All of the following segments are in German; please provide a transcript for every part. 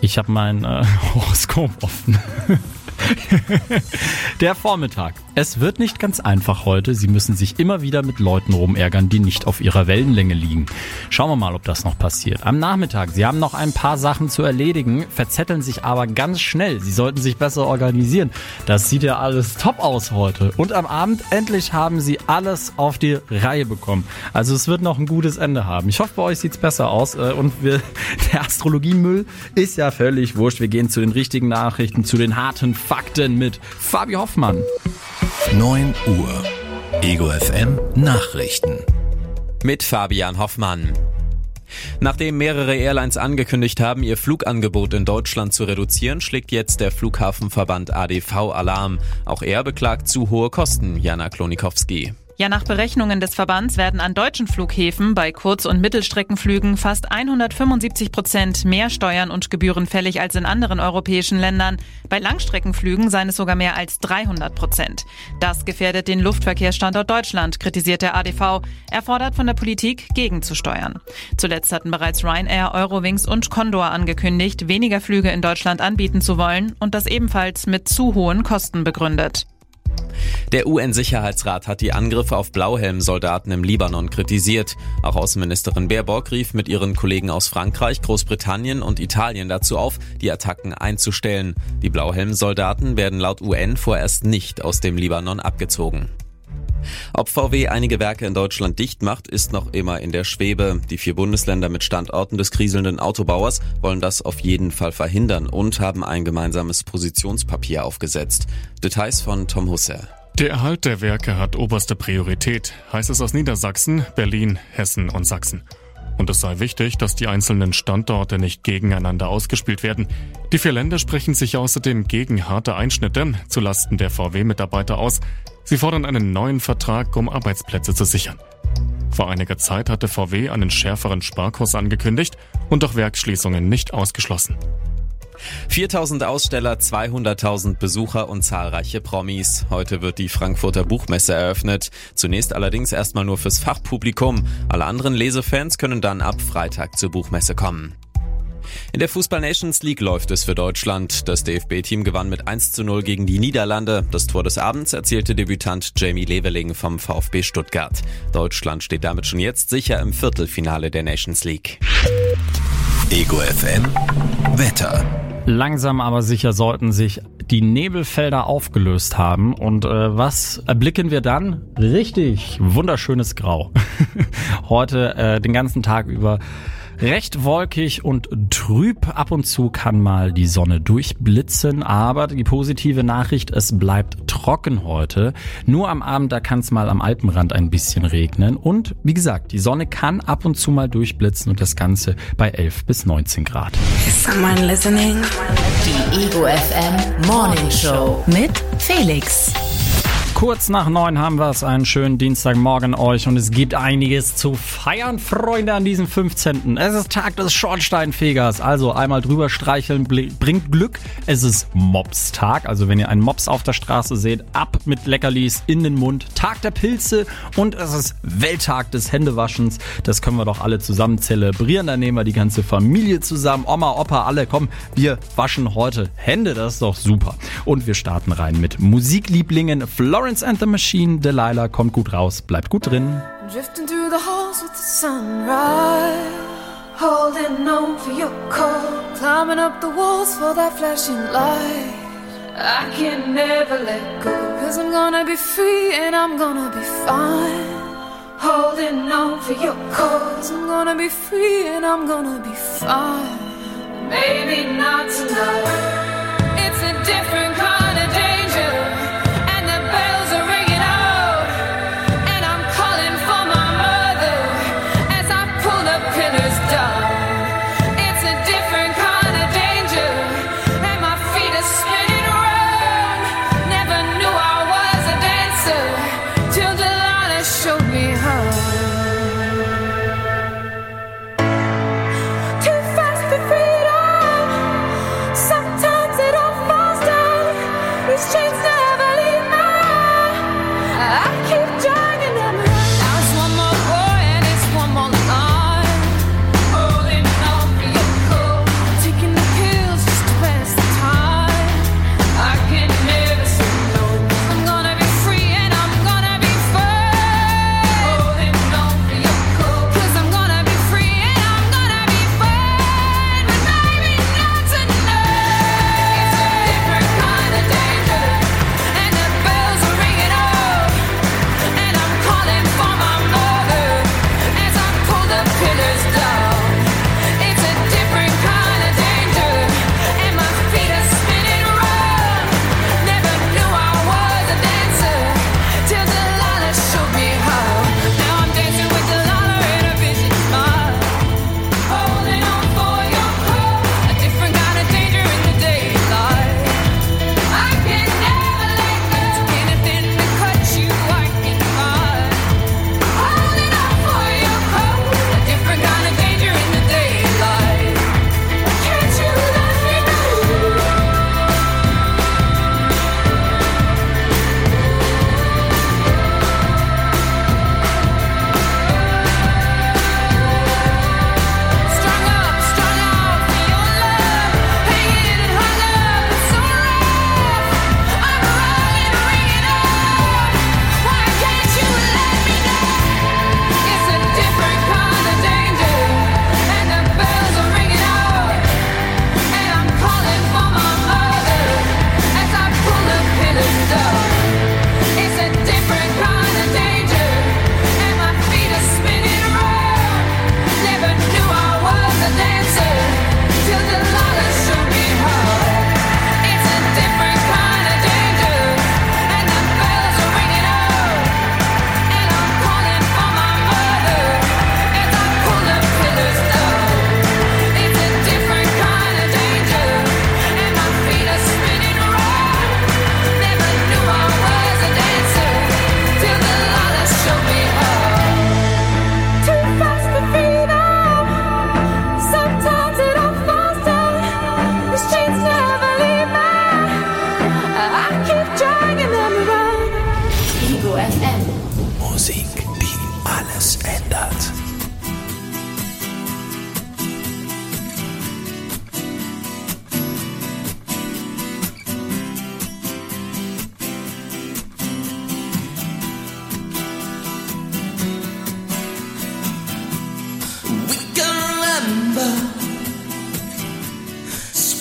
Ich habe mein Horoskop offen. Der Vormittag. Es wird nicht ganz einfach heute. Sie müssen sich immer wieder mit Leuten rumärgern, die nicht auf ihrer Wellenlänge liegen. Schauen wir mal, ob das noch passiert. Am Nachmittag, Sie haben noch ein paar Sachen zu erledigen, verzetteln sich aber ganz schnell. Sie sollten sich besser organisieren. Das sieht ja alles top aus heute. Und am Abend, endlich haben Sie alles auf die Reihe bekommen. Also es wird noch ein gutes Ende haben. Ich hoffe, bei euch sieht's besser aus. Und der Astrologiemüll ist ja völlig wurscht. Wir gehen zu den richtigen Nachrichten, zu den harten Fakten mit Fabi Hoffmann. 9 Uhr. Ego FM Nachrichten. Mit Fabian Hoffmann. Nachdem mehrere Airlines angekündigt haben, ihr Flugangebot in Deutschland zu reduzieren, schlägt jetzt der Flughafenverband ADV Alarm. Auch er beklagt zu hohe Kosten. Jana Klonikowski. Ja, nach Berechnungen des Verbands werden an deutschen Flughäfen bei Kurz- und Mittelstreckenflügen fast 175% mehr Steuern und Gebühren fällig als in anderen europäischen Ländern. Bei Langstreckenflügen seien es sogar mehr als 300%. Das gefährdet den Luftverkehrsstandort Deutschland, kritisiert der ADV. Er fordert von der Politik, gegenzusteuern. Zuletzt hatten bereits Ryanair, Eurowings und Condor angekündigt, weniger Flüge in Deutschland anbieten zu wollen und das ebenfalls mit zu hohen Kosten begründet. Der UN-Sicherheitsrat hat die Angriffe auf Blauhelm-Soldaten im Libanon kritisiert. Auch Außenministerin Baerbock rief mit ihren Kollegen aus Frankreich, Großbritannien und Italien dazu auf, die Attacken einzustellen. Die Blauhelm-Soldaten werden laut UN vorerst nicht aus dem Libanon abgezogen. Ob VW einige Werke in Deutschland dicht macht, ist noch immer in der Schwebe. Die 4 Bundesländer mit Standorten des kriselnden Autobauers wollen das auf jeden Fall verhindern und haben ein gemeinsames Positionspapier aufgesetzt. Details von Tom Husser. Der Erhalt der Werke hat oberste Priorität, heißt es aus Niedersachsen, Berlin, Hessen und Sachsen. Und es sei wichtig, dass die einzelnen Standorte nicht gegeneinander ausgespielt werden. Die 4 Länder sprechen sich außerdem gegen harte Einschnitte zulasten der VW-Mitarbeiter aus. Sie fordern einen neuen Vertrag, um Arbeitsplätze zu sichern. Vor einiger Zeit hatte VW einen schärferen Sparkurs angekündigt und auch Werksschließungen nicht ausgeschlossen. 4.000 Aussteller, 200.000 Besucher und zahlreiche Promis. Heute wird die Frankfurter Buchmesse eröffnet. Zunächst allerdings erstmal nur fürs Fachpublikum. Alle anderen Lesefans können dann ab Freitag zur Buchmesse kommen. In der Fußball-Nations League läuft es für Deutschland. Das DFB-Team gewann mit 1:0 gegen die Niederlande. Das Tor des Abends erzielte Debütant Jamie Leveling vom VfB Stuttgart. Deutschland steht damit schon jetzt sicher im Viertelfinale der Nations League. Ego FM Wetter. Langsam aber sicher sollten sich die Nebelfelder aufgelöst haben. Und was erblicken wir dann? Richtig, wunderschönes Grau. Heute den ganzen Tag über recht wolkig und trüb. Ab und zu kann mal die Sonne durchblitzen, aber die positive Nachricht, es bleibt trocken heute. Nur am Abend, da kann es mal am Alpenrand ein bisschen regnen. Und wie gesagt, die Sonne kann ab und zu mal durchblitzen und das Ganze bei 11 bis 19 Grad. Is someone listening? Die Ego FM Morning Show mit Felix. Kurz nach 9 haben wir es, einen schönen Dienstagmorgen euch und es gibt einiges zu feiern, Freunde, an diesem 15. Es ist Tag des Schornsteinfegers, also einmal drüber streicheln bringt Glück. Es ist Mopstag, also wenn ihr einen Mops auf der Straße seht, ab mit Leckerlis in den Mund. Tag der Pilze und es ist Welttag des Händewaschens. Das können wir doch alle zusammen zelebrieren. Da nehmen wir die ganze Familie zusammen, Oma, Opa, alle, komm, wir waschen heute Hände, das ist doch super. Und wir starten rein mit Musiklieblingen. Florence and the Machine, Delilah kommt gut raus, bleibt gut drin. Drifting through the halls with the sunrise, holding on for your call, climbing up the walls for that flashing light. I can never let go, 'cause I'm gonna be free and I'm gonna be fine. Holding on for your cause, I'm gonna be free and I'm gonna be fine. Maybe not tonight, it's a different kind of danger. Sometimes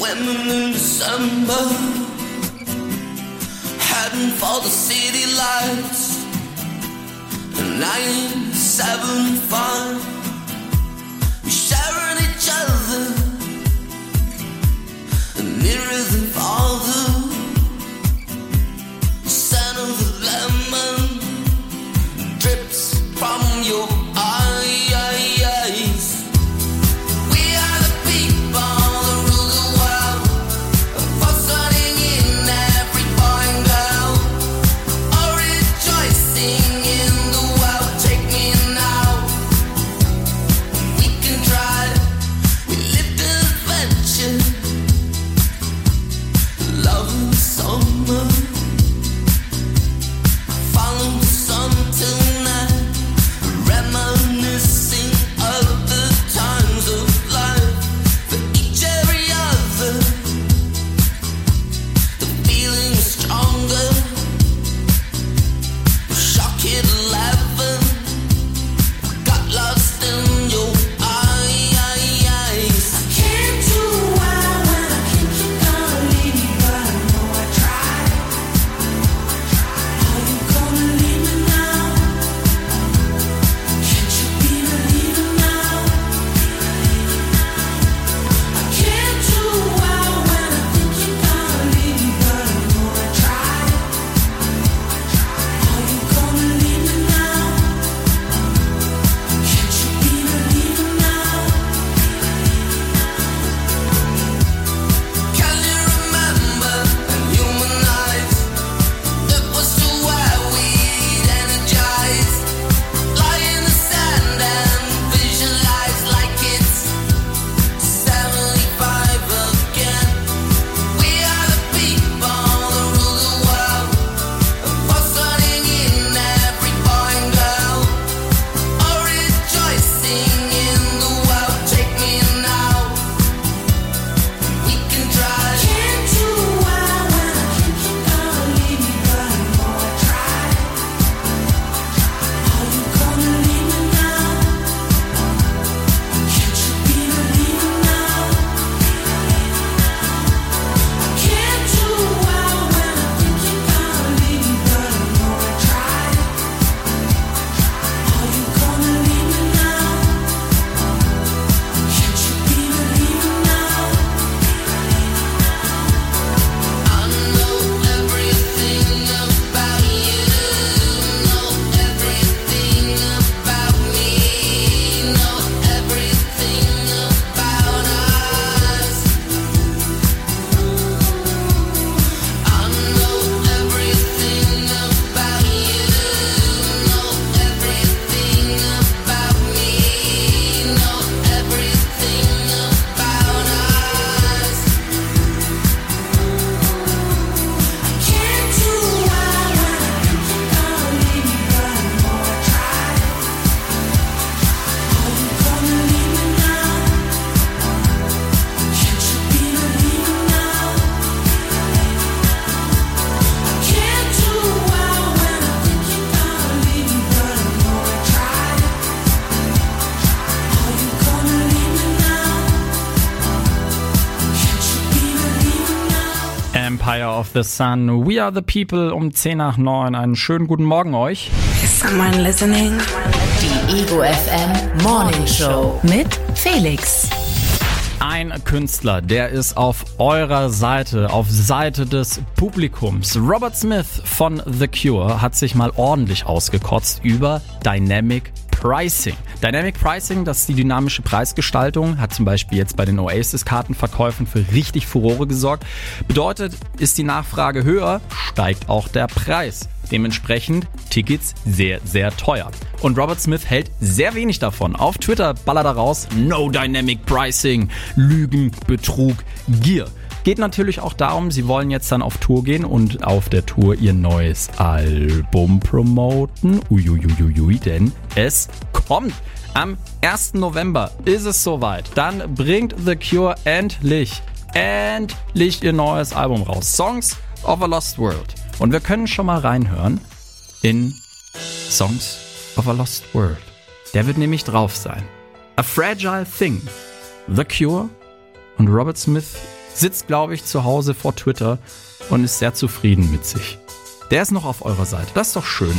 swimming in December, heading for the city lights. 975, we're sharing each other, nearer than farther. Scent of the lemon drips from your eyes. We are the people that rule the world, fostering in every boy and girl, all rejoicing in the world. Take me now, we can try. We lived an adventure, love in the summer. Follow the sun till night, reminiscing of the times of life. For each every other, the feeling is stronger. Shock hit 11, got lost in your eyes. I can't do well when I think you're gonna leave me, but I know I tried. Are you gonna leave me now? Can't you be the leader now? I can't do well when I think you're gonna leave me, but I know I tried. Are you gonna leave me now? Can't you be the leader now? Can you remember in human eyes? It was to where we'd energize, lie in the sand and visualize like it's 75 again. We are the people that rule the world, fostering in every boy and girl, all rejoicing in the world. Take me now, we can try. Can't do well when I think you're gonna leave me, but I know I tried. Are you gonna leave me now? Can't you be the leader now? I can't do well when I think you're gonna leave me, but I know I tried. Are you gonna leave me now? Can't you be the leader now? I know everything about you, know everything about me, know everything about us. I know everything about you, know everything about me, know everything about us. I can't do well when I think you're gonna leave me, but I know I tried. Are you gonna leave me now? Can't you be the leader now? I can't do well when I think you're gonna leave me, but I know I tried. Are you gonna leave me now? Can't you be the leader now? Empire of the Sun, We Are the People um 8:50. Einen schönen guten Morgen euch. Is someone listening? Die Ego FM Morning Show mit Felix. Ein Künstler, der ist auf eurer Seite, auf Seite des Publikums. Robert Smith von The Cure hat sich mal ordentlich ausgekotzt über Dynamic Pricing. Dynamic Pricing, das ist die dynamische Preisgestaltung, hat zum Beispiel jetzt bei den Oasis-Kartenverkäufen für richtig Furore gesorgt. Bedeutet, ist die Nachfrage höher, steigt auch der Preis. Dementsprechend Tickets sehr, sehr teuer. Und Robert Smith hält sehr wenig davon. Auf Twitter ballert er raus, No Dynamic Pricing, Lügen, Betrug, Gier. Geht natürlich auch darum, sie wollen jetzt dann auf Tour gehen und auf der Tour ihr neues Album promoten. Uiuiuiui, denn es kommt. Am 1. November ist es soweit. Dann bringt The Cure endlich ihr neues Album raus. Songs of a Lost World. Und wir können schon mal reinhören in Songs of a Lost World. Der wird nämlich drauf sein. A Fragile Thing. The Cure Und Robert Smith sitzt, glaube ich, zu Hause vor Twitter und ist sehr zufrieden mit sich. Der ist noch auf eurer Seite. Das ist doch schön.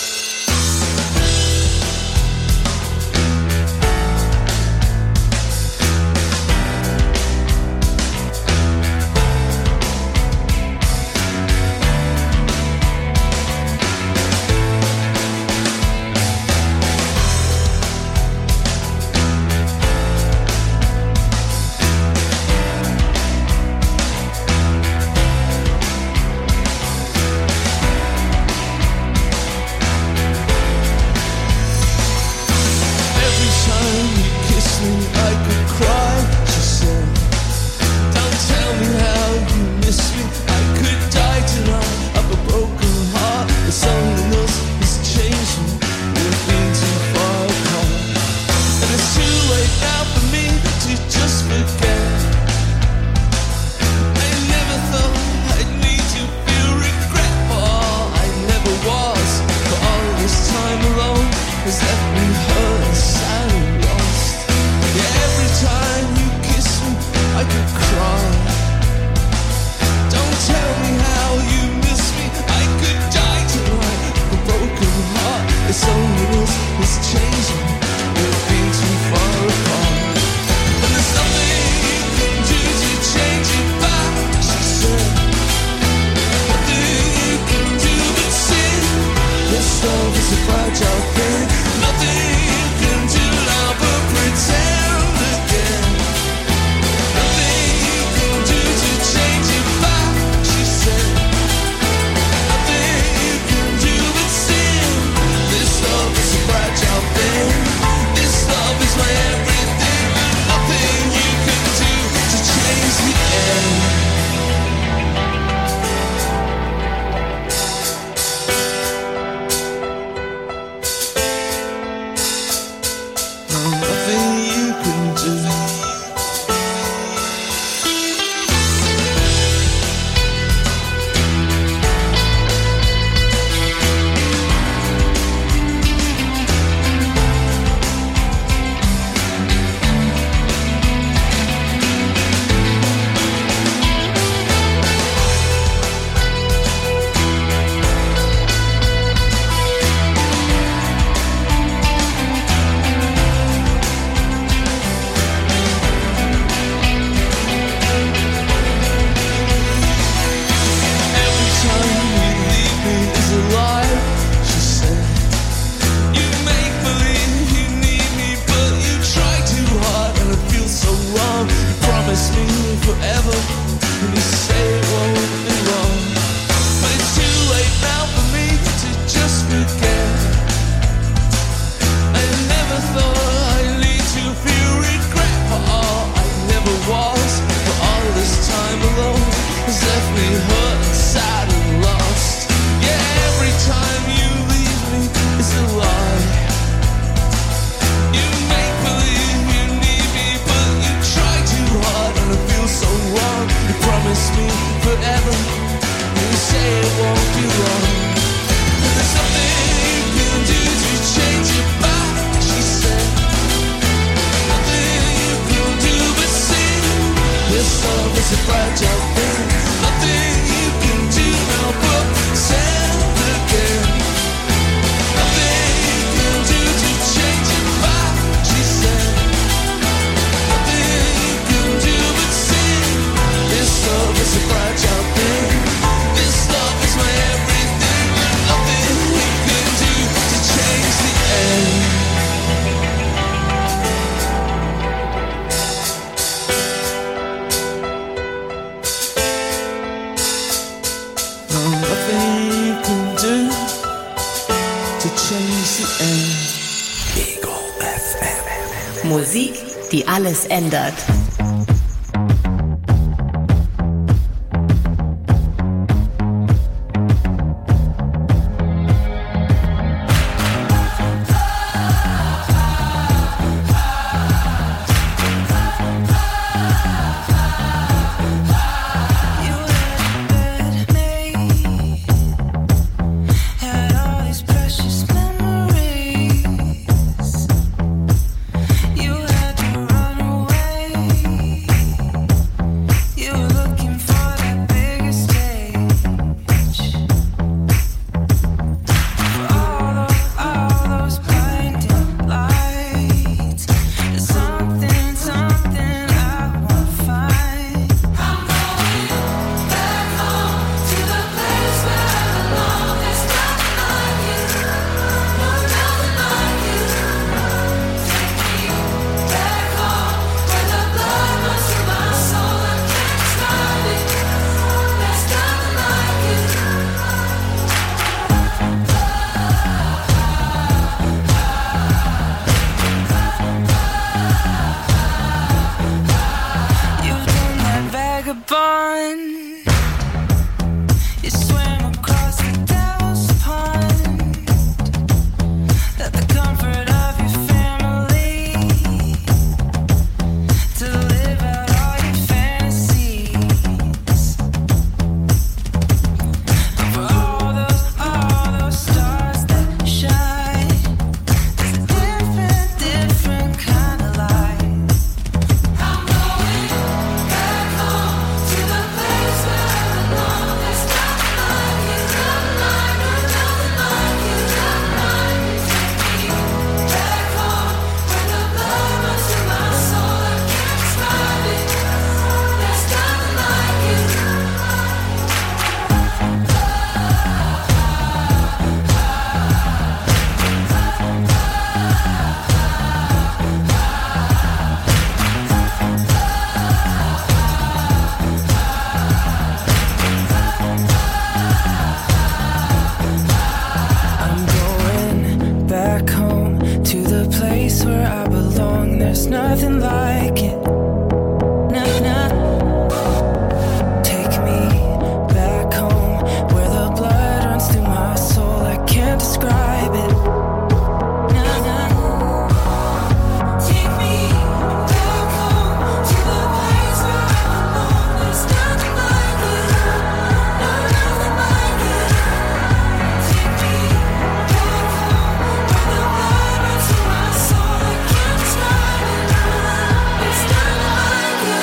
Musik, die alles ändert. You had to run away. vagabond. You swam across the devil's pond. Let the comfort of your family to live out all your fantasies. For all those stars that shine, it's a different kind of light. I'm going back home to the place where I belong. There's nothing like you, nothing like you, nothing like you, nothing like you. Take me back home where the blood runs through my soul. I can't describe it. There's nothing like you. I'm going back home to the place where I belong. There's nothing like it. Take me back home where the blood runs through my soul. I can't describe it. Take me back home to the place where I belong. There's nothing like it. Nothing like it. Take me back home where the blood runs through my soul. I can't describe it. There's nothing like it.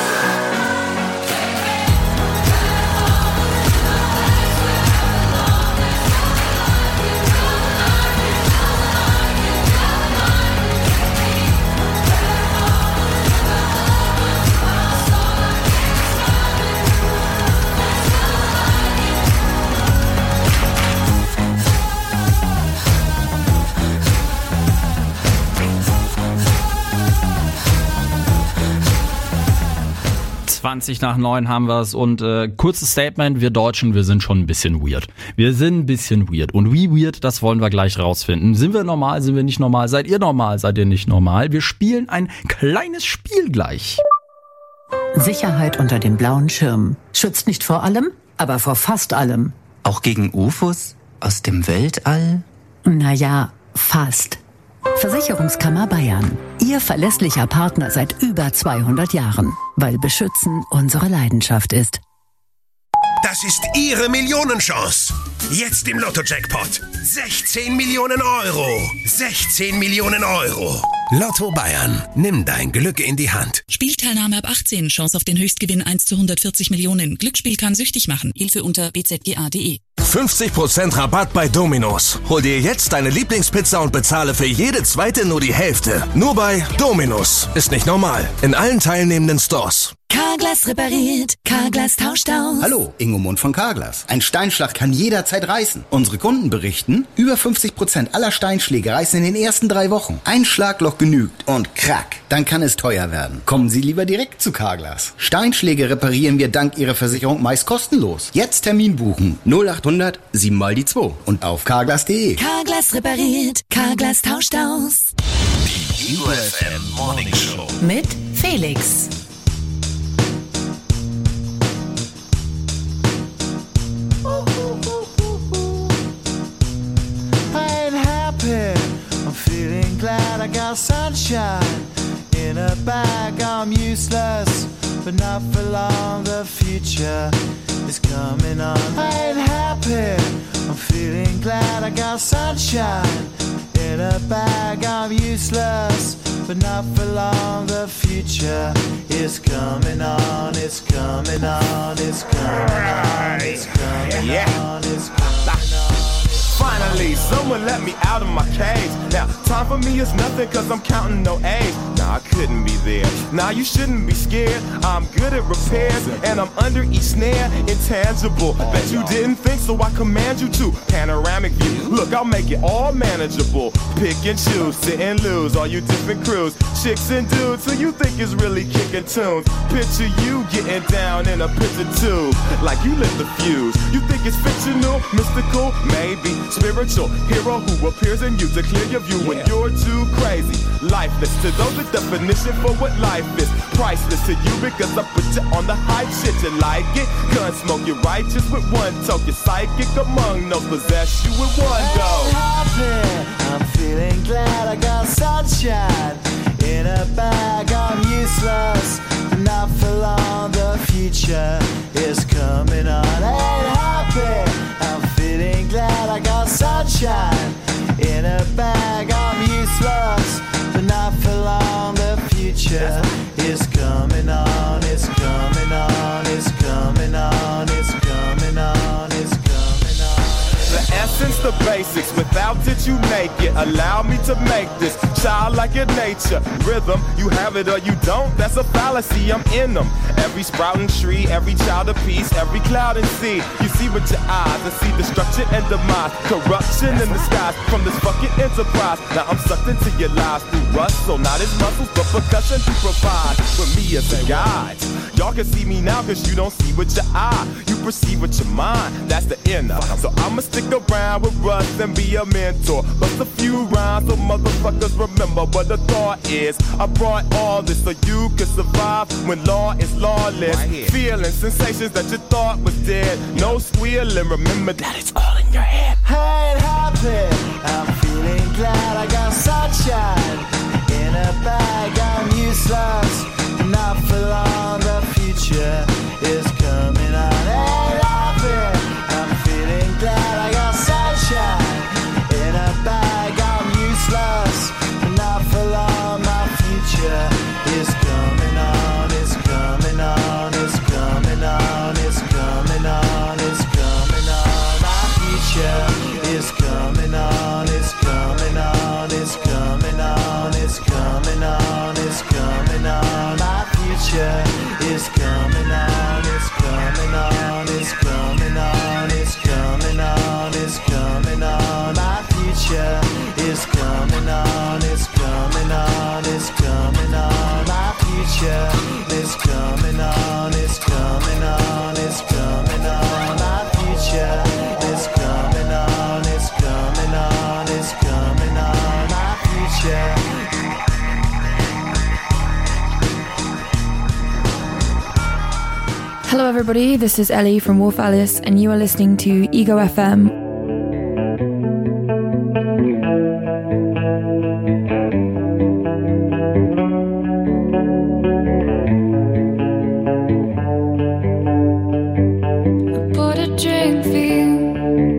Nach 9 haben wir es und kurzes Statement, wir Deutschen, wir sind schon ein bisschen weird. Wir sind ein bisschen weird und wie weird, das wollen wir gleich rausfinden. Sind wir normal, sind wir nicht normal, seid ihr nicht normal? Wir spielen ein kleines Spiel gleich. Sicherheit unter dem blauen Schirm. Schützt nicht vor allem, aber vor fast allem. Auch gegen UFOs aus dem Weltall? Naja, fast. Versicherungskammer Bayern. Ihr verlässlicher Partner seit über 200 Jahren. Weil Beschützen unsere Leidenschaft ist. Das ist Ihre Millionenchance. Jetzt im Lotto-Jackpot. 16 Millionen Euro. 16 Millionen Euro. Lotto Bayern. Nimm dein Glück in die Hand. Spielteilnahme ab 18. Chance auf den Höchstgewinn 1 zu 140 Millionen. Glücksspiel kann süchtig machen. Hilfe unter bzga.de. 50% Rabatt bei Domino's. Hol dir jetzt deine Lieblingspizza und bezahle für jede zweite nur die Hälfte. Nur bei Domino's. Ist nicht normal. In allen teilnehmenden Stores. Carglass repariert, Carglass tauscht aus. Hallo, Ingo Mund von Carglass. Ein Steinschlag kann jederzeit reißen. Unsere Kunden berichten, über 50% aller Steinschläge reißen in den ersten 3 Wochen. Ein Schlagloch genügt und krack, dann kann es teuer werden. Kommen Sie lieber direkt zu Carglass. Steinschläge reparieren wir dank Ihrer Versicherung meist kostenlos. Jetzt Termin buchen. 0800 7 mal die 2 und auf carglass.de. Carglass repariert, Carglass tauscht aus. Die Ego FM Morning Show. Mit Felix. I'm feeling glad I got sunshine in a bag. I'm useless, but not for long. The future is coming on. I ain't happy. I'm feeling glad I got sunshine in a bag. I'm useless, but not for long. The future is coming on. It's coming on. It's coming on. It's coming on. It's coming on. Finally, someone let me out of my cage. Now, time for me is nothing cause I'm counting no A's. Nah, I couldn't be there. Nah, you shouldn't be scared. I'm good at repairs and I'm under each snare. Intangible. Bet you didn't think, so I command you to. Panoramic view. Look, I'll make it all manageable. Pick and choose, sit and lose. All you different crews. Chicks and dudes who you think is really kicking tunes. Picture you getting down in a picture tube. Like you lit the fuse. You think it's fictional, mystical? Maybe. Spiritual hero who appears in you to clear your view when you're too crazy. Lifeless to those, the definition for what life is. Priceless to you because I put you on the hype shit. You like it? Gun smoke, you're righteous with one toe. You're psychic among those, possess you with one go. I'm feeling glad I got sunshine in a bag. I'm useless, not for long. The future is coming on. Ain't happy. I'm feeling glad I got sunshine in a bag. I'm useless, but not for long. The future is coming on. It's coming on. It's coming on. It's coming on. It's coming on. The essence, the basics, without it you make it. Allow me to make this childlike in nature. Rhythm, you have it or you don't, that's a fallacy, I'm in them. Every sprouting tree, every child of peace, every cloud and sea. You see with your eyes and see destruction and demise. Corruption in the skies from this fucking enterprise. Now I'm sucked into your lives through rust, so not as muscles, but percussion to provide for me as a guide. Y'all can see me now cause you don't see with your eye. You perceive with your mind, that's the inner. So I'ma stick around with Russ and be a mentor. Bust a few rhymes so motherfuckers remember what the thought is. I brought all this so you can survive when law is lawless. Feeling sensations that you thought was dead. No squealing, remember that it's all in your head. I ain't happy. I'm feeling glad I got sunshine in a bag. I'm useless, not for long. The future is coming on. Ain't happy. I'm feeling glad I got sunshine in a bag. I'm useless, not for long. My future is coming on. It's coming on. It's coming on. It's coming on. It's coming on. My future is coming on. It's coming on. It's coming on. It's coming on. It's coming on. My future is coming on. It's coming on. It's coming on. It's coming on. It's coming on. My future is coming on. It's coming on. It's coming on. My future is coming on. It's coming on. It's coming on. My future is coming on. It's coming on. It's coming on. My future. Hello everybody, this is Ellie from Wolf Alice and you are listening to Ego FM. I bought a drink for you,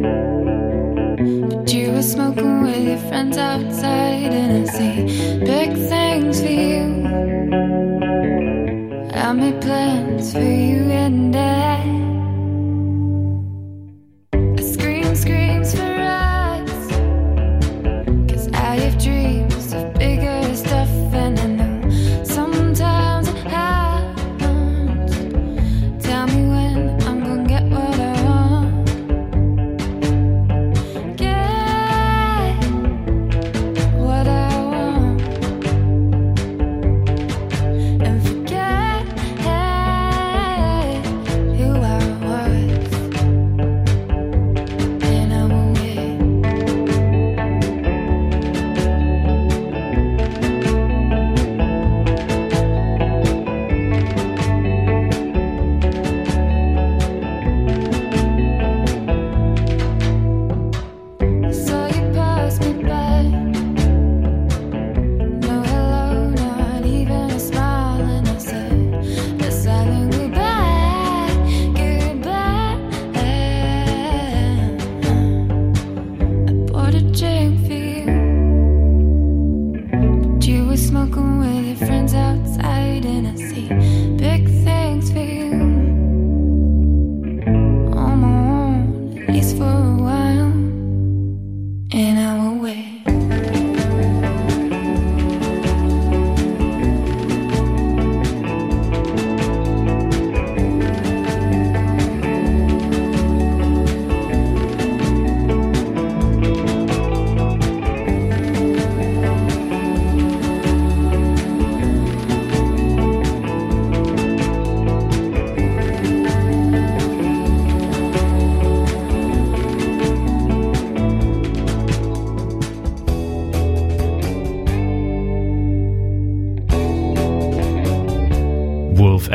but you were smoking with your friends outside, and I see big things for you. I made plans for you and I screams for us, 'cause I have dreams of bigger stuff, and I know sometimes it happens. Tell me when I'm gonna get what I want. Get what I want and forget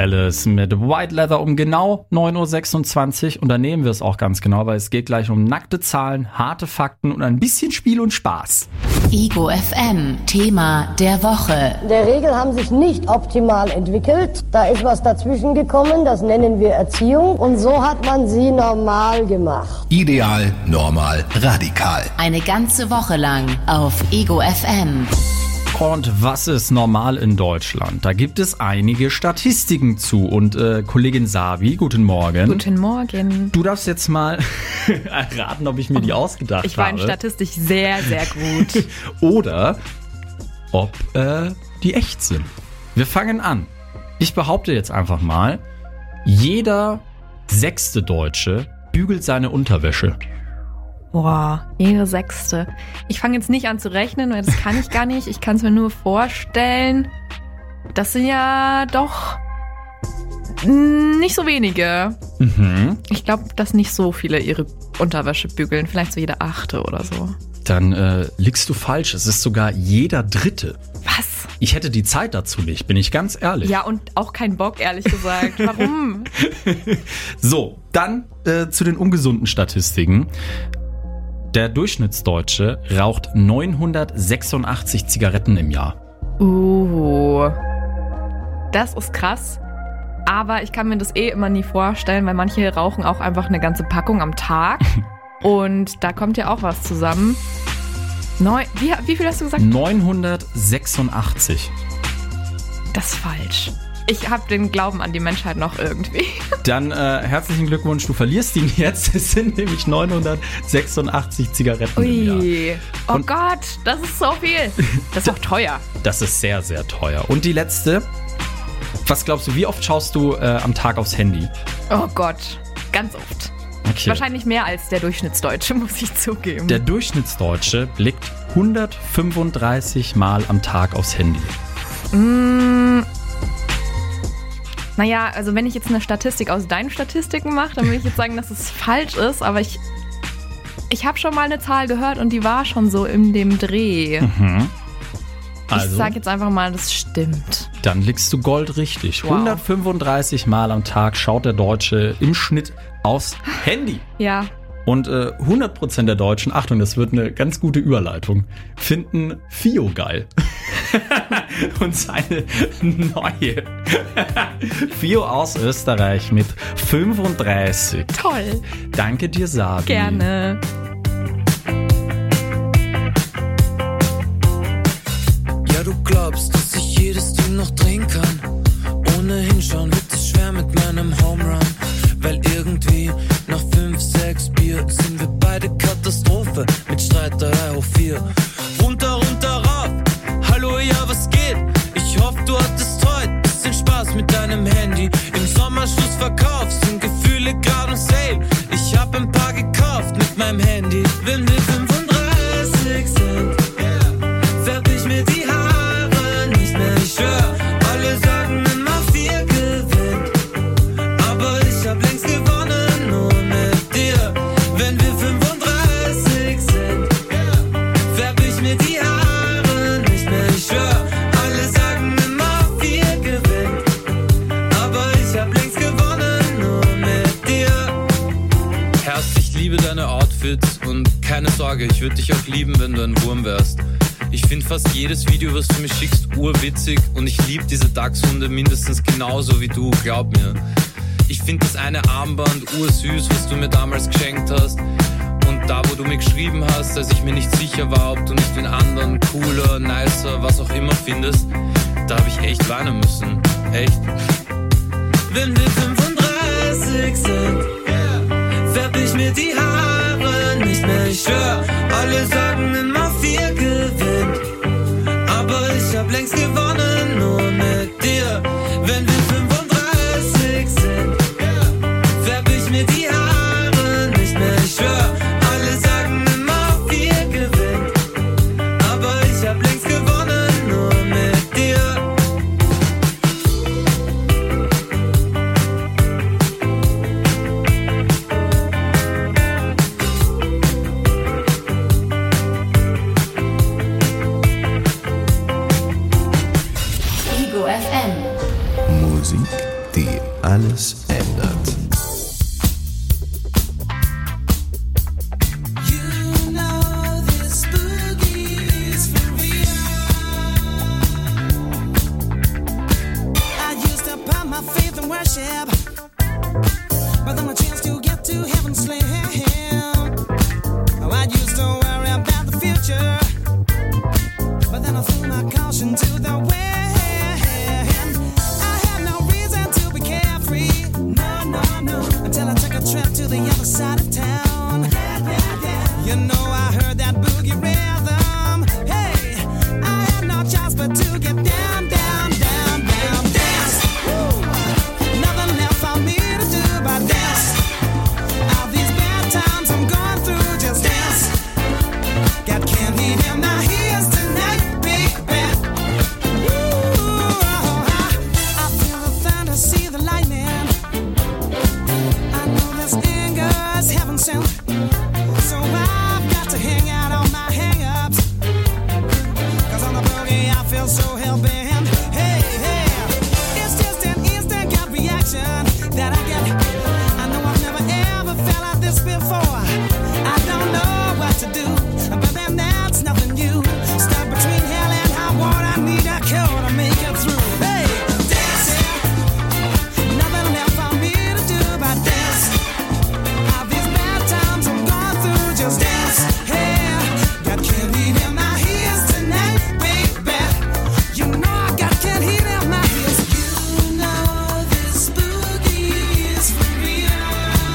Alice mit White Leather um genau 9.26 Uhr. Und da nehmen wir es auch ganz genau, weil es geht gleich um nackte Zahlen, harte Fakten und ein bisschen Spiel und Spaß. Ego FM, Thema der Woche. Der Regel haben sich nicht optimal entwickelt. Da ist was dazwischen gekommen, das nennen wir Erziehung. Und so hat man sie normal gemacht. Ideal, normal, radikal. Eine ganze Woche lang auf Ego FM. Und was ist normal in Deutschland? Da gibt es einige Statistiken zu. Und Kollegin Savi, guten Morgen. Guten Morgen. Du darfst jetzt mal erraten, ob ich mir die ausgedacht habe. Ich war in Statistik sehr, sehr gut. Oder ob die echt sind. Wir fangen an. Ich behaupte jetzt einfach mal, jeder 6. Deutsche bügelt seine Unterwäsche. Boah, jede 6. Ich fange jetzt nicht an zu rechnen, weil das kann ich gar nicht. Ich kann es mir nur vorstellen. Das sind ja doch nicht so wenige. Mhm. Ich glaube, dass nicht so viele ihre Unterwäsche bügeln. Vielleicht so jede 8. oder so. Dann liegst du falsch. Es ist sogar jeder 3. Was? Ich hätte die Zeit dazu nicht, bin ich ganz ehrlich. Ja, und auch keinen Bock, ehrlich gesagt. Warum? So, dann zu den ungesunden Statistiken. Der Durchschnittsdeutsche raucht 986 Zigaretten im Jahr. Das ist krass. Aber ich kann mir das immer nie vorstellen, weil manche rauchen auch einfach eine ganze Packung am Tag. Und da kommt ja auch was zusammen. Wie viel hast du gesagt? 986. Das ist falsch. Ich habe den Glauben an die Menschheit noch irgendwie. Dann herzlichen Glückwunsch, du verlierst ihn jetzt. Es sind nämlich 986 Zigaretten im Jahr. Oh Gott, das ist so viel. Das ist auch teuer. Das ist sehr, sehr teuer. Und die letzte. Was glaubst du, wie oft schaust du am Tag aufs Handy? Oh Gott, ganz oft. Okay. Wahrscheinlich mehr als der Durchschnittsdeutsche, muss ich zugeben. Der Durchschnittsdeutsche blickt 135 Mal am Tag aufs Handy. Naja, also wenn ich jetzt eine Statistik aus deinen Statistiken mache, dann würde ich jetzt sagen, dass es falsch ist, aber ich habe schon mal eine Zahl gehört und die war schon so in dem Dreh. Mhm. Also, ich sage jetzt einfach mal, das stimmt. Dann liegst du goldrichtig. Wow. 135 Mal am Tag schaut der Deutsche im Schnitt aufs Handy. Ja. Und 100% der Deutschen, Achtung, das wird eine ganz gute Überleitung, finden Fio geil. Und seine neue Fio aus Österreich mit 35. Toll. Danke dir, Sabi. Gerne. Ja, du glaubst, dass ich jedes Ding noch drehen kann. Ohne hinschauen wird es schwer mit meinem Home Run. Weil irgendwie nach 5, 6 Bier sind wir beide Katastrophe. Mit Streiterei hoch 4. Runter, runter, rauf. Hallo, ja, was geht? Ich hoffe, du hattest heute bisschen Spaß mit deinem Handy. Im Sommerschlussverkauf sind Gefühle grad und sale. Ich hab ein paar gekauft mit meinem Handy. Wenn wir 35 sind, färb ich mir die Haare nicht mehr. Ich schwör, alle sagen immer 4 gewinnt. Aber ich hab längst gewonnen, nur mit dir. Wenn wir 35 sind, färb ich mir die Haare nicht mehr. Ich schwör, alle sagen immer 4 gewinnt. Aber ich hab längst gewonnen, nur mit dir. Herz, ich liebe deine Outfits und keine Sorge, ich würde dich auch lieben, wenn du ein Wurm wärst. Ich finde fast jedes Video, was du mir schickst, urwitzig und ich liebe diese Dachshunde mindestens genauso wie du, glaub mir. Ich finde das eine Armband ursüß, was du mir damals geschenkt hast. Und da, wo du mir geschrieben hast, als ich mir nicht sicher war, ob du nicht den anderen cooler, nicer, was auch immer findest, da habe ich echt weinen müssen. Echt. Wenn wir 35 sind, färb ich mir die Haare nicht mehr. Ich schwör, alle sagen immer 4 gewinnt. Aber ich hab längst gewonnen, nur mit dir. Wenn wir 35 sind, färb ich mir die Haare nicht mehr. Ich schwör, alle sagen immer 4 gewinnt. Aber ich hab längst gewonnen, nur mit dir. Ego FM. Musik, die until I took a trip to the other side of town. You know I heard that boogie rhythm. Hey, I had no choice but to get down, down, down, down, dance. Woo. Nothing left for me to do but dance. All these bad times I'm going through, just dance. Got candy in my ears tonight, baby. Ooh, I feel the thunder, see the lightning. I know this anger's heaven sent. So I've got to hang out on my hang-ups. 'Cause on the boogie I feel so hell-bent. Hey, hey, it's just an instant gut reaction that I get. I know I've never ever felt like this before. I don't know what to do, but then that's nothing new. Stuck between hell and high water, I need a cure to make it through. Hey, dance, nothing left for me to do but dance. All these bad times I'm going through, just dance. Hey, got candy in my ears tonight, baby. You know I got candy in my ears. You know this boogie is for real.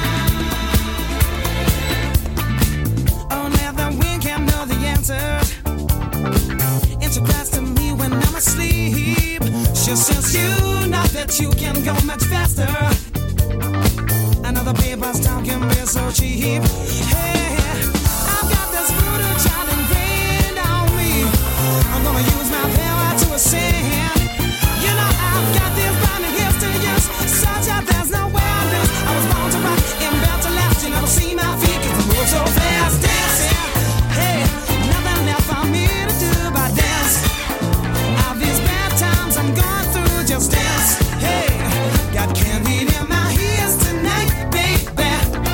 Only the wind can know the answer. Introduced to me when I'm asleep. She says you know that you can go much faster. Another paper's talk can be so cheap. Hey, I've got this voodoo child ingrained on me. I'm gonna use my power to ascend. You know I've got this blinding gifts to use, such that there's no way I lose. I was born to rock and built to last. You never see my feet 'cause I move so fast. Dancing, hey, nothing left for me to do but dance. All these bad times I'm going through, just dance. Hey, got candy in my ears tonight, baby.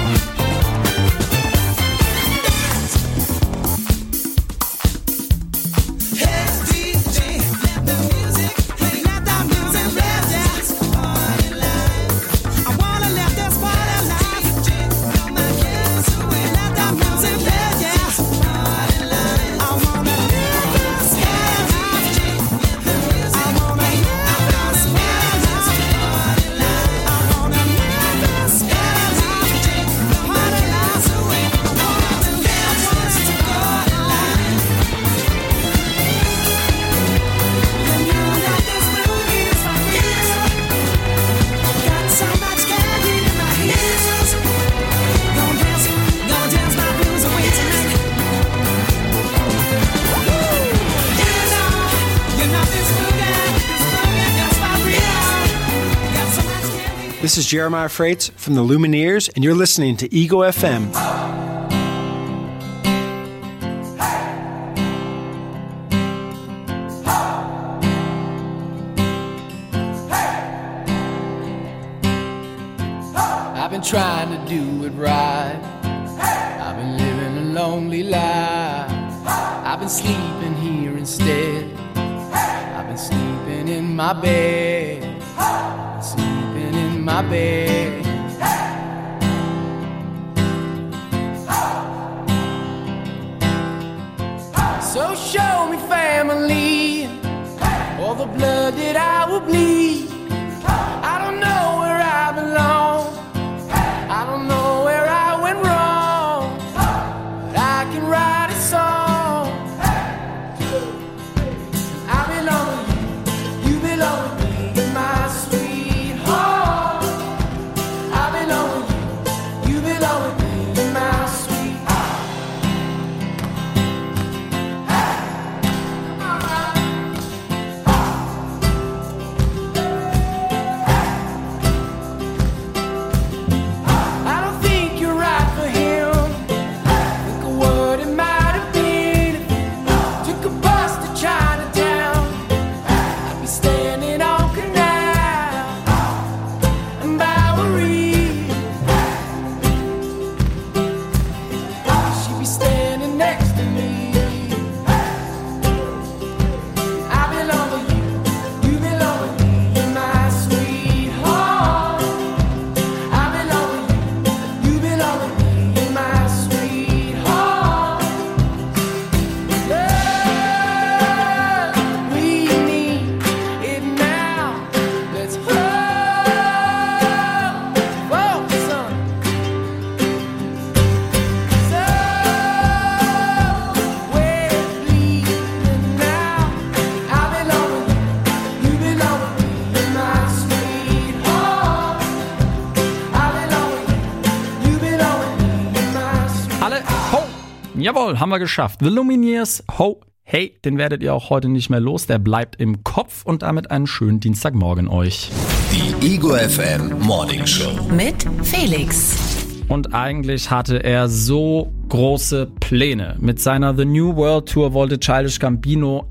Hey, DJ, let the music play. Let the music play. Dance, party life. I wanna live this party life. Throw my cares away. Let the music play. Yes, party life. I wanna live this party life. I wanna live this party life. Party life. I wanna live this party life. Party life away. I wanna live this party life. And you know this boogie is for real. Got so much candy in my ears. Gonna dance my blues away tonight. Woo! You know this boogie is for real. Got so much candy. This is Jeremiah Freitz from the Lumineers, and you're listening to Ego FM. I've been trying to do it right. I've been living a lonely life. I've been sleeping here instead. I've been sleeping in my bed. Sleeping in my bed. So show me family, all the blood that I will bleed. I don't know where I belong. I don't know where I went wrong. But I can write a song. I belong to you, you belong to me, my sweetheart. Jawohl, haben wir geschafft. The Lumineers, Ho, hey, den werdet ihr auch heute nicht mehr los. Der bleibt im Kopf und damit einen schönen Dienstagmorgen euch. Die Ego FM Morning Show. Mit Felix. Und eigentlich hatte er so große Pläne. Mit seiner The New World Tour wollte Childish Gambino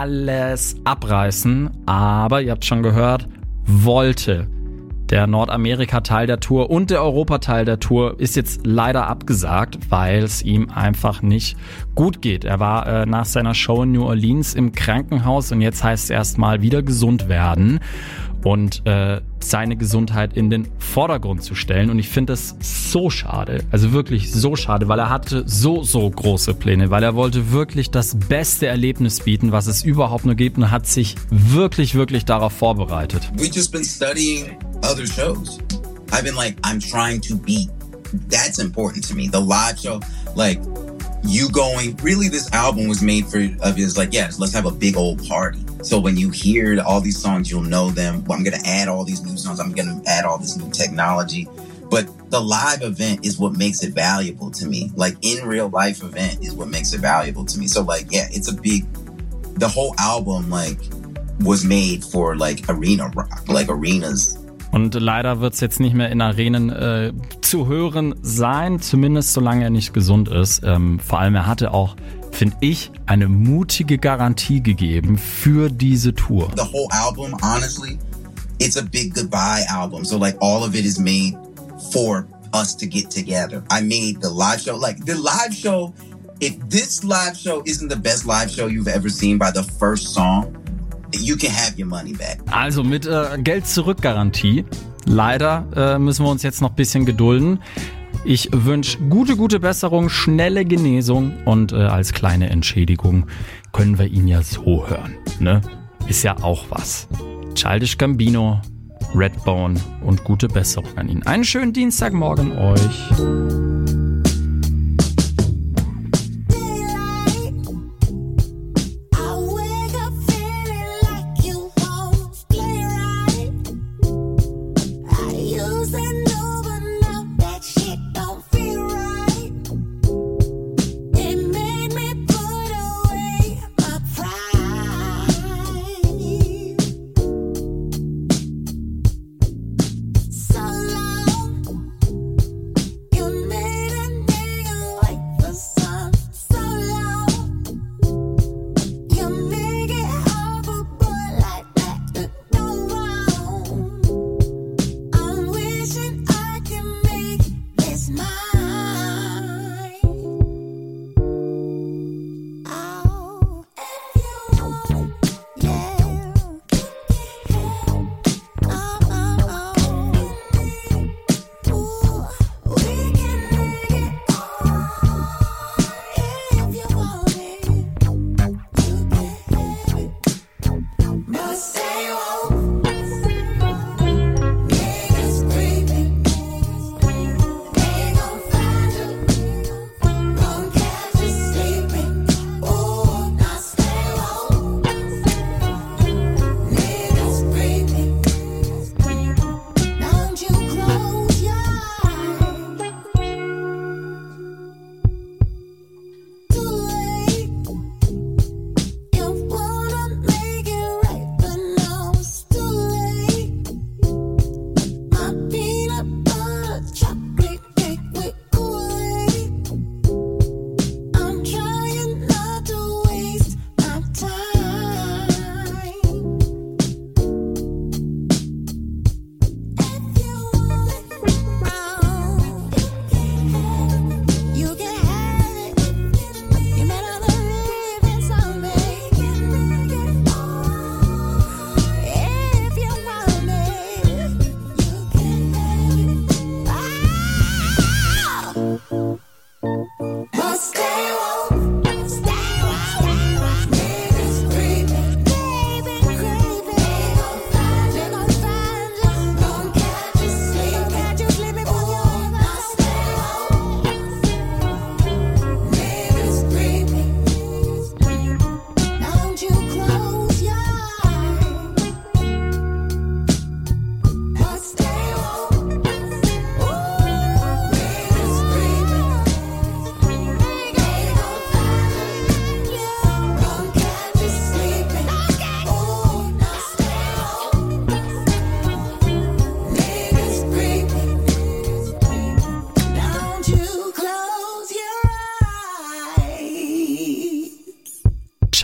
alles abreißen. Aber, ihr habt schon gehört, wollte. Der Nordamerika-Teil der Tour und der Europa-Teil der Tour ist jetzt leider abgesagt, weil es ihm einfach nicht gut geht. Er war nach seiner Show in New Orleans im Krankenhaus und jetzt heißt es erstmal wieder gesund werden und seine Gesundheit in den Vordergrund zu stellen. Und ich finde das so schade, also wirklich so schade, weil er hatte so große Pläne, weil er wollte wirklich das beste Erlebnis bieten, was es überhaupt nur gibt und hat sich wirklich darauf vorbereitet. We've just been studying other shows. I've been like, I'm trying to beat. That's important to me. The live show, like you going, really this album was made for, it's like, yes, let's have a big old party. So when you hear all these songs, you'll know them. Well, I'm going to add all these new songs. I'm going to add all this new technology. But the live event is what makes it valuable to me. Like in real life event is what makes it valuable to me. So like, yeah, it's a big, the whole album like was made for like arena rock, like arenas. Und leider wird es jetzt nicht mehr in Arenen zu hören sein, zumindest solange er nicht gesund ist. Vor allem er hatte auch, finde ich, eine mutige Garantie gegeben für diese Tour. The whole album, honestly, it's a big goodbye album. So like all of it is made for us to get together. I made the live show, like the live show, if this live show isn't the best live show you've ever seen by the first song, you can have your money back. Also mit Geld-Zurück-Garantie. Leider müssen wir uns jetzt noch ein bisschen gedulden. Ich wünsche gute Besserung, schnelle Genesung und als kleine Entschädigung können wir ihn ja so hören. Ne? Ist ja auch was. Childish Gambino, Redbone und gute Besserung an ihn. Einen schönen Dienstagmorgen euch. Made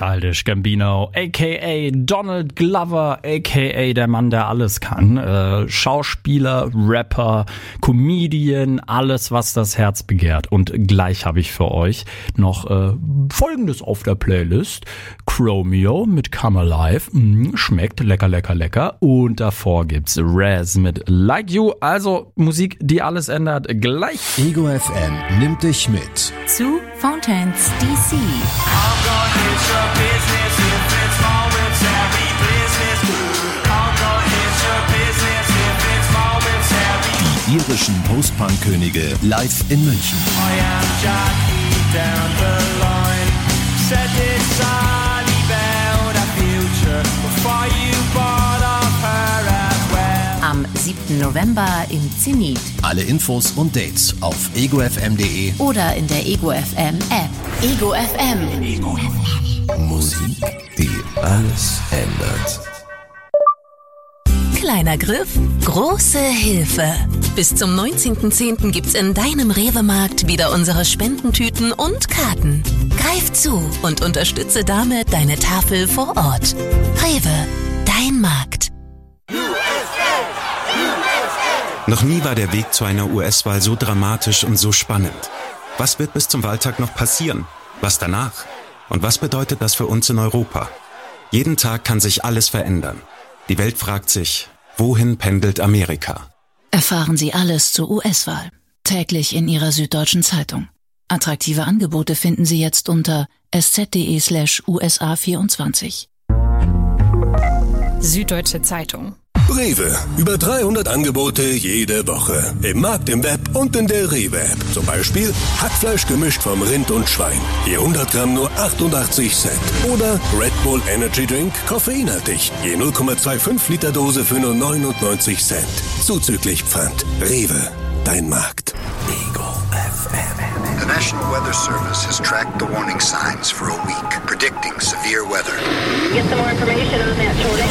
Childish Gambino, a.k.a. Donald Glover, a.k.a. der Mann, der alles kann. Schauspieler, Rapper, Comedian, alles, was das Herz begehrt. Und gleich habe ich für euch noch Folgendes auf der Playlist. Chromeo mit Come Alive. Schmeckt lecker, lecker, lecker. Und davor gibt's Raz mit Like You. Also Musik, die alles ändert. Gleich. Ego FM nimmt dich mit zu Fountains DC. Die irischen Post-Punk-Könige live in München. Am 7. November im Zenit. Alle Infos und Dates auf egofm.de oder in der Ego FM App. Ego FM. Ego FM. Musik, die alles ändert. Kleiner Griff, große Hilfe. Bis zum 19.10. gibt's in deinem Rewe-Markt wieder unsere Spendentüten und Karten. Greif zu und unterstütze damit deine Tafel vor Ort. Rewe, dein Markt. Noch nie war der Weg zu einer US-Wahl so dramatisch und so spannend. Was wird bis zum Wahltag noch passieren? Was danach? Und was bedeutet das für uns in Europa? Jeden Tag kann sich alles verändern. Die Welt fragt sich, wohin pendelt Amerika? Erfahren Sie alles zur US-Wahl. Täglich in Ihrer Süddeutschen Zeitung. Attraktive Angebote finden Sie jetzt unter sz.de/USA24. Süddeutsche Zeitung. Rewe. Über 300 Angebote jede Woche. Im Markt, im Web und in der Rewe-App. Zum Beispiel Hackfleisch gemischt vom Rind und Schwein. Je 100 Gramm nur 88 Cent. Oder Red Bull Energy Drink koffeinhaltig. Je 0,25 Liter Dose für nur 99 Cent. Zuzüglich Pfand. Rewe. Dein Markt. Ego FM. The National Weather Service has tracked the warning signs for a week, predicting severe weather. Get some more information on that shortage.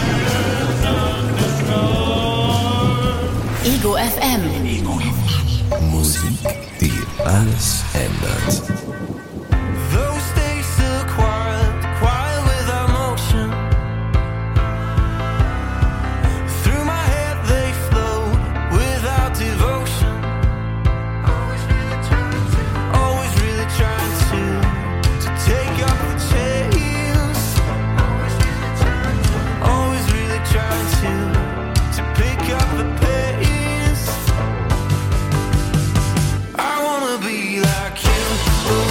Ego FM. Ego FM. Musik, die alles ändert. Those days so quiet, quiet without motion. Through my head they flowed without devotion. Always really trying to take up the chase. Always really trying to pick up the pace. I wanna be like you.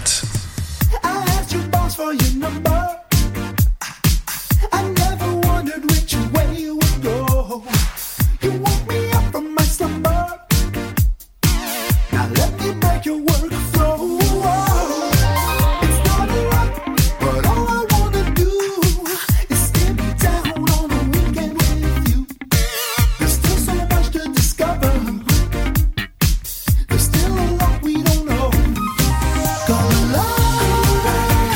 verändert. I asked your boss for your number. I never wondered which way you would go. You woke me up from my slumber. Now let me break your work flow. It's not a lot, but all I wanna do is skip down on a weekend with you. There's still so much to discover. There's still a lot we don't know. Gonna love,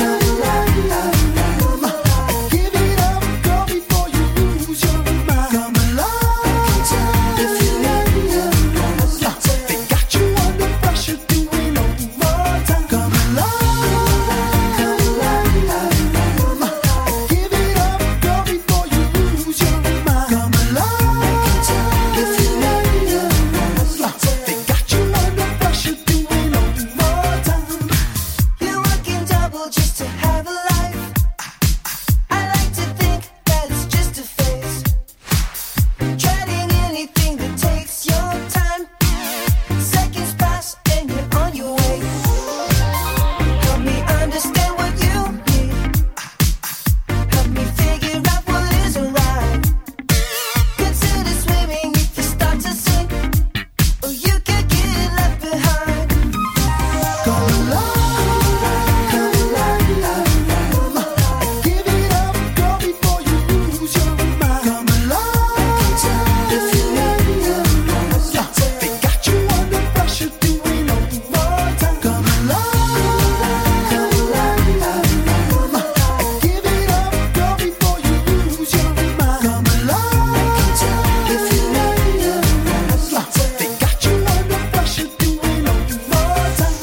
give it up, girl, before you lose your mind. Gonna love, if you let me they got you under pressure doing overtime. Gonna love, give it up, girl, before you lose your mind. Gonna love, if you let me they got you under pressure doing overtime. You're working double just to have a life. I like to think that it's just a phase. Dreading anything that takes your time. Seconds pass and you're on your way. Help me understand what you need. Help me figure out what isn't right. Consider swimming if you start to sink, or you could get left behind. Gonna love, give it up, girl, before you lose your mind. Gonna love, if you let me they got you under pressure doing overtime. Gonna love, give it up, girl, before you lose your mind. Gonna love, if you let me they got you under pressure doing overtime.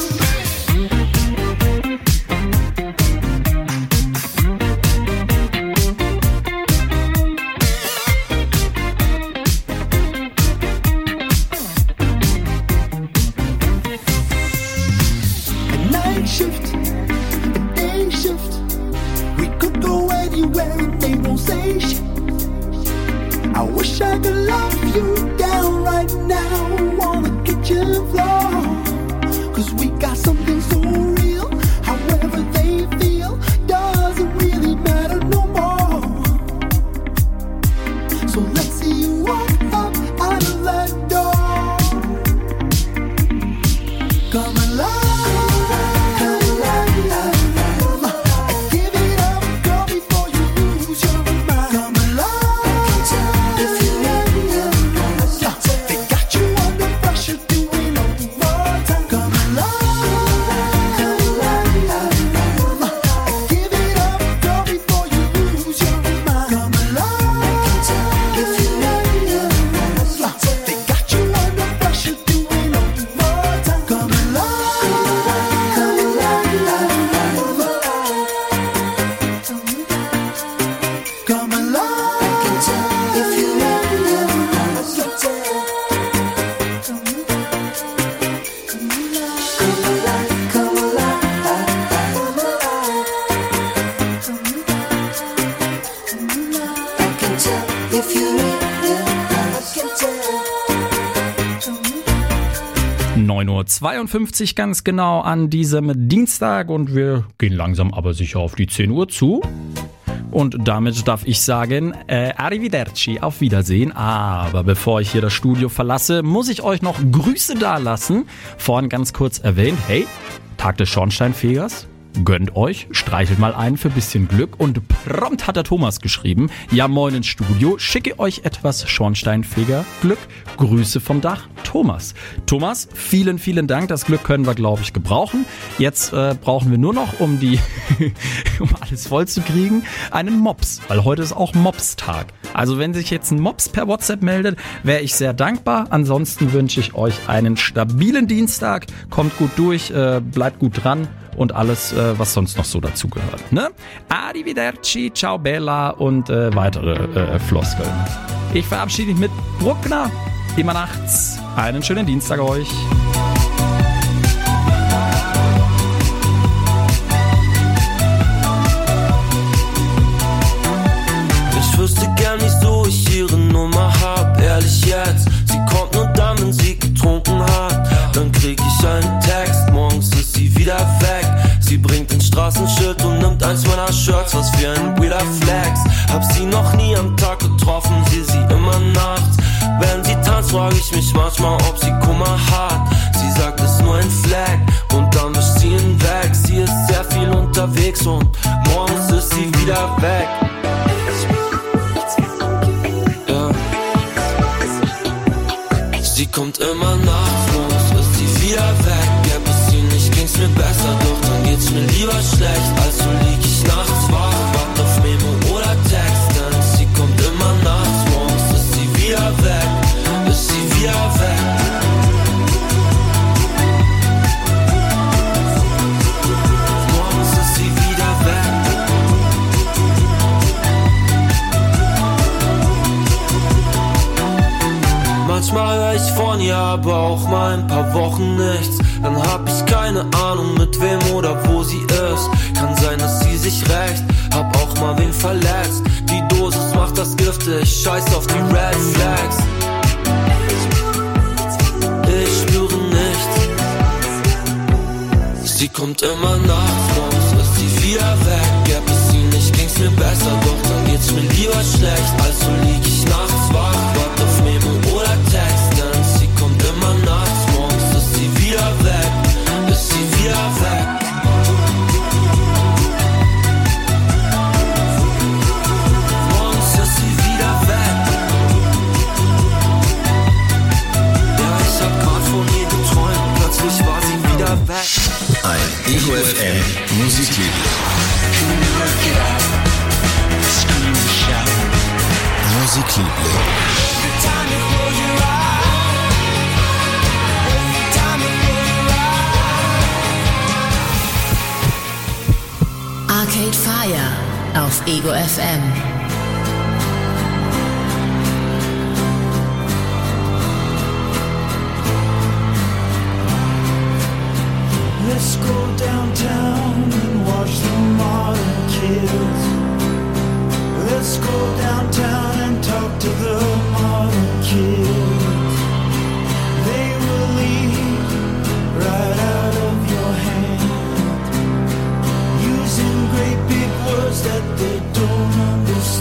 A night shift, a day shift. We could go anywhere and they won't say shit. I wish I could love you down right now on the kitchen floor. 'Cause we got something so real. However they feel doesn't really matter no more. So let's see you walk up out of that door. Come alive, give it up, girl, before you lose your mind. Come alive, if you let me they got you under pressure doing overtime. Come alive, give it up, girl, before you lose your mind. Come alive, if you let me they got you under pressure doing overtime. Come Come alive, if you let me come alive, I can tell if you let me, I can tell. 9:52 Uhr ganz genau an diesem Dienstag und wir gehen langsam aber sicher auf die 10 Uhr zu. Und damit darf ich sagen, arrivederci, auf Wiedersehen. Aber bevor ich hier das Studio verlasse, muss ich euch noch Grüße dalassen. Vorhin ganz kurz erwähnt, hey, Tag des Schornsteinfegers. Gönnt euch, streichelt mal ein für bisschen Glück und prompt hat der Thomas geschrieben, ja moin ins Studio, schicke euch etwas Schornsteinfeger-Glück, Grüße vom Dach, Thomas. Thomas, vielen, vielen Dank, das Glück können wir, glaube ich, gebrauchen. Jetzt brauchen wir nur noch, um alles voll zu kriegen, einen Mops, weil heute ist auch Mops-Tag. Also wenn sich jetzt ein Mops per WhatsApp meldet, wäre ich sehr dankbar. Ansonsten wünsche ich euch einen stabilen Dienstag, kommt gut durch, bleibt gut dran. Und alles, was sonst noch so dazu gehört. Ne? Arrivederci, ciao Bella und weitere Floskeln. Ich verabschiede mich mit Bruckner, immer nachts. Einen schönen Dienstag euch. Ich wüsste gern, wieso ich ihre Nummer hab, ehrlich jetzt. Sie kommt nur dann, wenn sie getrunken hat. Dann krieg ich einen Text, morgens ist sie wieder weg. frag ich mich manchmal, ob sie Kummer hat. Sie sagt, es ist nur ein Fleck und dann wischt sie ihn weg. Sie ist sehr viel unterwegs und morgens ist sie wieder weg. Ja. Sie kommt immer nachts, morgens ist sie wieder weg. Gäb es sie nicht, ging's mir besser, doch dann geht's mir lieber schlecht. Also lieg ich nachts wach, wart auf Memo oder Text, denn sie kommt immer nachts, morgens ist sie wieder weg, ist sie wieder weg. Morgens ist sie wieder weg. Manchmal hör ich von ihr, aber auch mal ein paar Wochen nichts. Dann hab ich keine Ahnung mit wem oder wo sie ist. Kann sein, dass sie sich rächt, hab auch mal wen verletzt. Die Dosis macht das giftig, scheiß auf die Red Flags. Ich spüre nichts. Sie kommt immer nachts, morgens ist sie wieder weg. Gäb es sie nicht, ging's mir besser, doch dann geht's mir lieber schlecht. Also lieg ich nachts wach, wart auf Memo oder Text, denn sie kommt immer nachts, morgens ist sie wieder weg, ist sie wieder weg. Morgens ist sie wieder weg. Ja, ich hab grad von ihr geträumt, plötzlich war sie wieder weg. Ein Ego FM Musikliebling. Musikliebling. Arcade Fire auf Ego FM. Let's go downtown and watch the modern kids. Let's go downtown and talk to the modern kids. They will lead right out of your hand, using great big words that they don't understand.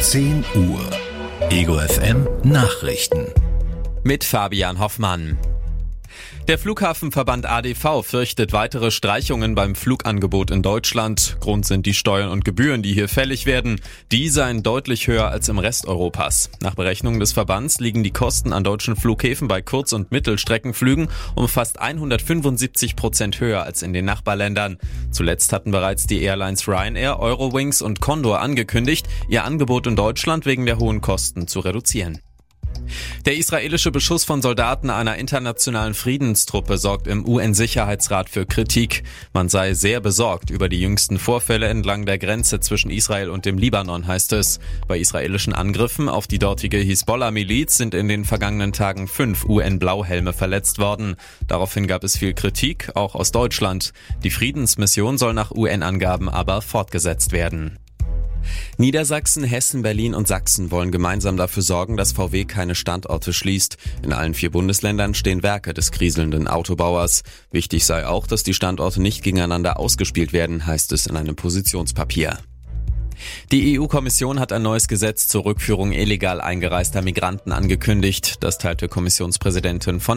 10 Uhr. Ego FM Nachrichten. Mit Fabian Hoffmann. Der Flughafenverband ADV fürchtet weitere Streichungen beim Flugangebot in Deutschland. Grund sind die Steuern und Gebühren, die hier fällig werden. Die seien deutlich höher als im Rest Europas. Nach Berechnungen des Verbands liegen die Kosten an deutschen Flughäfen bei Kurz- und Mittelstreckenflügen um fast 175% höher als in den Nachbarländern. Zuletzt hatten bereits die Airlines Ryanair, Eurowings und Condor angekündigt, ihr Angebot in Deutschland wegen der hohen Kosten zu reduzieren. Der israelische Beschuss von Soldaten einer internationalen Friedenstruppe sorgt im UN-Sicherheitsrat für Kritik. Man sei sehr besorgt über die jüngsten Vorfälle entlang der Grenze zwischen Israel und dem Libanon, heißt es. Bei israelischen Angriffen auf die dortige Hisbollah-Miliz sind in den vergangenen Tagen 5 UN-Blauhelme verletzt worden. Daraufhin gab es viel Kritik, auch aus Deutschland. Die Friedensmission soll nach UN-Angaben aber fortgesetzt werden. Niedersachsen, Hessen, Berlin und Sachsen wollen gemeinsam dafür sorgen, dass VW keine Standorte schließt. In allen 4 Bundesländern stehen Werke des kriselnden Autobauers. Wichtig sei auch, dass die Standorte nicht gegeneinander ausgespielt werden, heißt es in einem Positionspapier. Die EU-Kommission hat ein neues Gesetz zur Rückführung illegal eingereister Migranten angekündigt. Das teilte Kommissionspräsidentin von